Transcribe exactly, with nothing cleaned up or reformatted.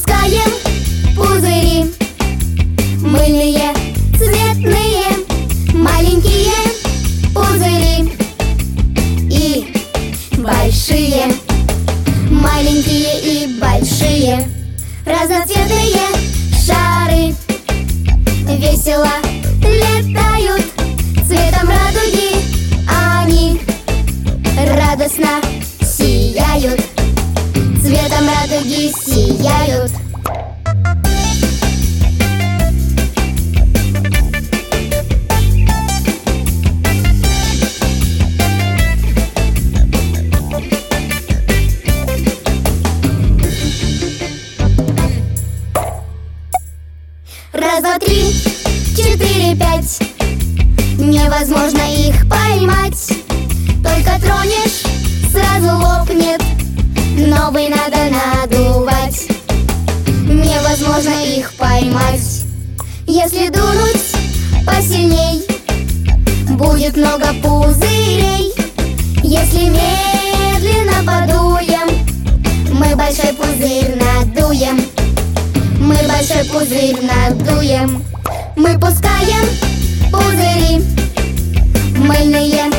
пускаем пузыри мыльные, цветные, маленькие пузыри и большие, маленькие и большие, разноцветные шары весело летают, цветом радуги они радостно сияют, цветом радуги сияют. Раз, два, три, четыре, пять. Невозможно их поймать. Только тронешь, сразу лопнет. Новый надо надувать. Невозможно их поймать. Если дунуть посильней, будет много пузырей. Если медленно подуем, мы большой пузырь надуем. Мы большой пузырь надуем. Мы пускаем пузыри мыльные,